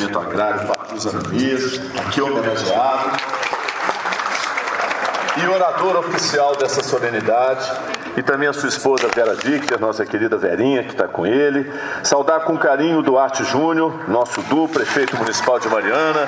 Desenvolvimento Agrário, Patrus Ananias, aqui homenageado. E orador oficial dessa solenidade, e também a sua esposa Vera Dichter, nossa querida Verinha, que está com ele. Saudar com carinho o Duarte Júnior, nosso prefeito municipal de Mariana.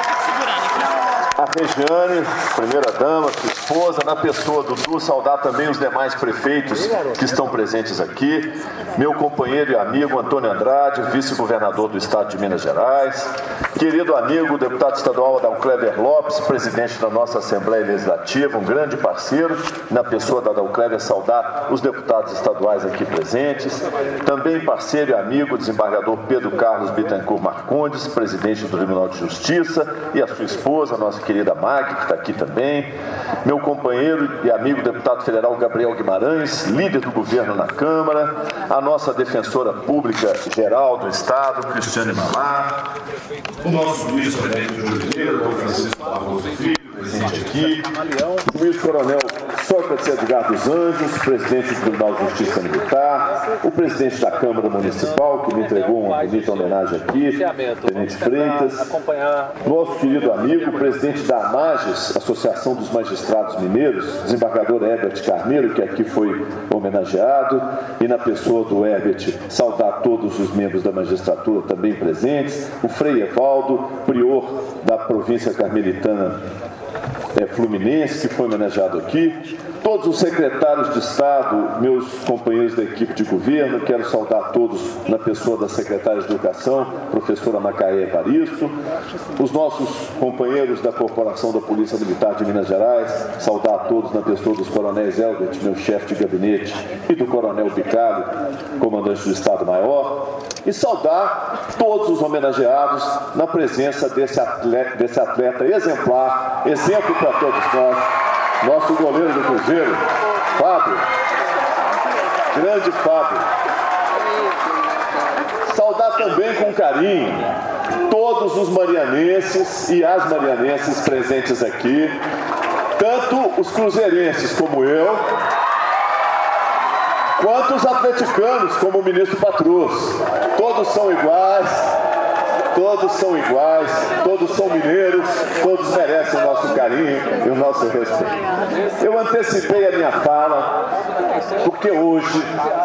A Regiane, primeira-dama, sua esposa, na pessoa do Du, saudar também os demais prefeitos que estão presentes aqui, meu companheiro e amigo Antônio Andrade, vice-governador do estado de Minas Gerais, querido amigo, deputado estadual Adalcleber Lopes, presidente da nossa Assembleia Legislativa, um grande parceiro, na pessoa da Adalcleber, saudar os deputados estaduais aqui presentes, também parceiro e amigo, desembargador Pedro Carlos Bittencourt Marcondes, presidente do Tribunal de Justiça, e a sua esposa, nossa querida Mag, que está aqui também, meu companheiro e amigo deputado federal Gabriel Guimarães, líder do governo na Câmara, a nossa defensora pública geral do Estado, Cristiane Malar, o nosso vice-presidente de Oliveira, o Francisco Barroso Filho, presente aqui, o juiz-coronel Sócrates Edgar dos Anjos, presidente do Tribunal de Justiça Militar, o presidente da Câmara Municipal, que me entregou uma bonita homenagem aqui, Tenente Freitas, nosso querido amigo, o presidente da AMAGES, Associação dos Magistrados Mineiros, desembargador Herbert Carneiro, que aqui foi homenageado, e na pessoa do Herbert, saudar todos os membros da magistratura também presentes, o Frei Evaldo, prior da província carmelitana Fluminense, que foi homenageado aqui, todos os secretários de Estado, meus companheiros da equipe de governo, quero saudar todos na pessoa da secretária de Educação, professora Macaé Evaristo, os nossos companheiros da Corporação da Polícia Militar de Minas Gerais, saudar a todos na pessoa dos coronéis Elbert, meu chefe de gabinete, e do coronel Bicalho, comandante do Estado-Maior, e saudar todos os homenageados na presença desse atleta exemplar, exemplo para todos nós, nosso goleiro do Cruzeiro, Fábio, grande Fábio. Saudar também com carinho todos os marianenses e as marianenses presentes aqui, tanto os cruzeirenses como eu, quanto os atleticanos como o ministro Patrus. Todos são iguais, todos são mineiros, todos merecem o nosso carinho e o nosso respeito. Eu antecipei a minha fala, porque hoje,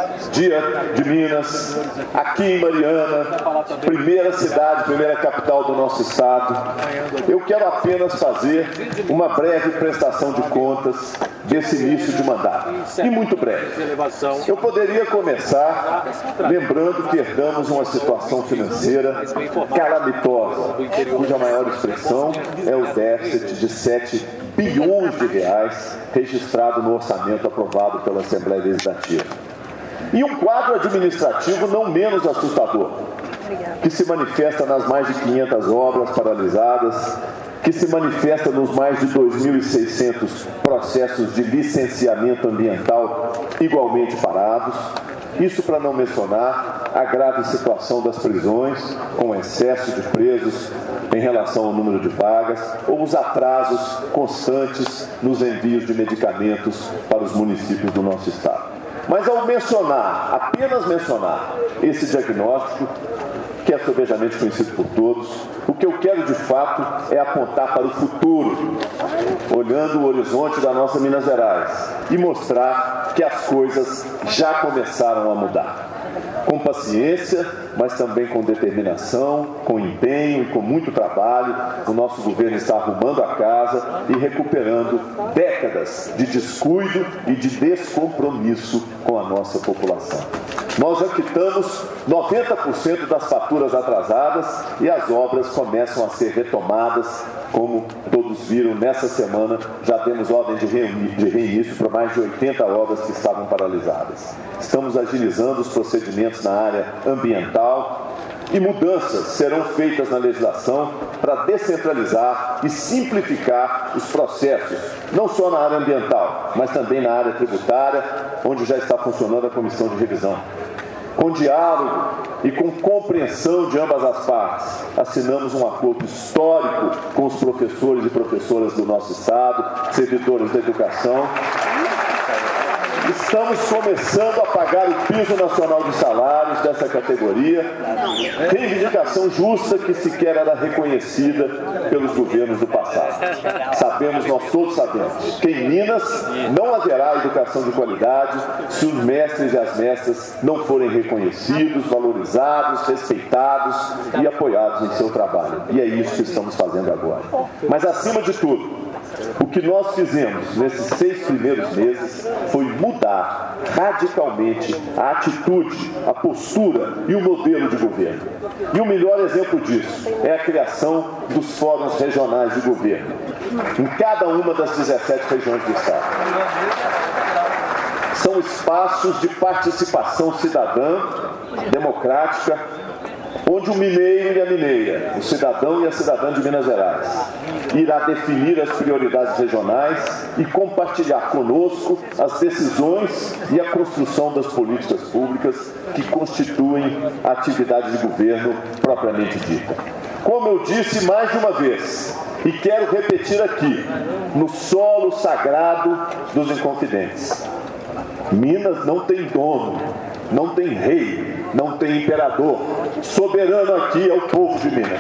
dia de Minas, aqui em Mariana, primeira cidade, primeira capital do nosso estado, eu quero apenas fazer uma breve prestação de contas desse início de mandato, e muito breve. Eu poderia começar lembrando que herdamos uma situação financeira calamitosa, cuja maior expressão é o déficit de 7 bilhões de reais registrado no orçamento aprovado pela Assembleia Legislativa. E um quadro administrativo não menos assustador, que se manifesta nas mais de 500 obras paralisadas, que se manifesta nos mais de 2.600 processos de licenciamento ambiental igualmente parados. Isso para não mencionar a grave situação das prisões, com excesso de presos em relação ao número de vagas, ou os atrasos constantes nos envios de medicamentos para os municípios do nosso estado. Mas ao mencionar, apenas mencionar esse diagnóstico, que é sobejamente conhecido por todos, o que eu quero de fato é apontar para o futuro, olhando o horizonte da nossa Minas Gerais e mostrar que as coisas já começaram a mudar. Com paciência, mas também com determinação, com empenho, com muito trabalho, o nosso governo está arrumando a casa e recuperando décadas de descuido e de descompromisso com a nossa população. Nós já quitamos 90% das faturas atrasadas e as obras começam a ser retomadas, como todos viram nessa semana, já temos ordem de reinício para mais de 80 obras que estavam paralisadas. Estamos agilizando os procedimentos na área ambiental e mudanças serão feitas na legislação para descentralizar e simplificar os processos, não só na área ambiental, mas também na área tributária, onde já está funcionando a comissão de revisão. Com diálogo e com compreensão de ambas as partes, assinamos um acordo histórico com os professores e professoras do nosso estado, servidores da educação, Estamos começando a pagar o piso nacional de salários dessa categoria, reivindicação justa que sequer era reconhecida pelos governos do passado. Sabemos, nós todos sabemos, que em Minas não haverá educação de qualidade se os mestres e as mestras não forem reconhecidos, valorizados, respeitados e apoiados em seu trabalho. E é isso que estamos fazendo agora. Mas, acima de tudo, o que nós fizemos nesses 6 primeiros meses foi mudar radicalmente a atitude, a postura e o modelo de governo. E o melhor exemplo disso é a criação dos fóruns regionais de governo, em cada uma das 17 regiões do Estado. São espaços de participação cidadã, democrática, onde o mineiro e a mineira, o cidadão e a cidadã de Minas Gerais, irá definir as prioridades regionais e compartilhar conosco as decisões e a construção das políticas públicas que constituem a atividade de governo propriamente dita. Como eu disse mais de uma vez, e quero repetir aqui, no solo sagrado dos Inconfidentes, Minas não tem dono, não tem rei, não tem imperador. Soberano aqui é o povo de Minas.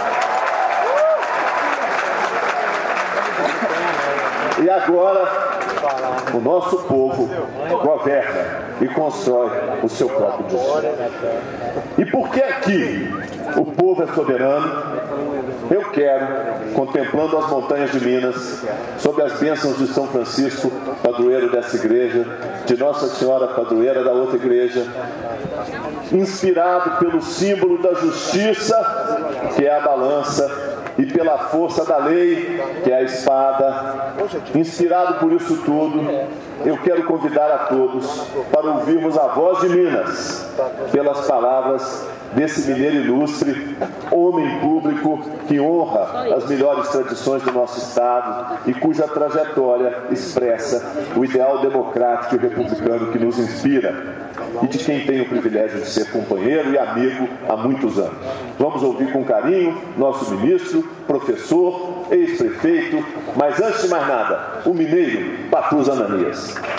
E agora, o nosso povo governa e constrói o seu próprio destino. E porque aqui o povo é soberano, eu quero, contemplando as montanhas de Minas, sob as bênçãos de São Francisco, padroeiro dessa igreja, de Nossa Senhora, padroeira da outra igreja, inspirado pelo símbolo da justiça, que é a balança, e pela força da lei, que é a espada, inspirado por isso tudo, eu quero convidar a todos para ouvirmos a voz de Minas, pelas palavras desse mineiro ilustre, homem público que honra as melhores tradições do nosso Estado e cuja trajetória expressa o ideal democrático e republicano que nos inspira e de quem tenho o privilégio de ser companheiro e amigo há muitos anos. Vamos ouvir com carinho nosso ministro, professor, ex-prefeito, mas antes de mais nada, o mineiro Patuza Ananias.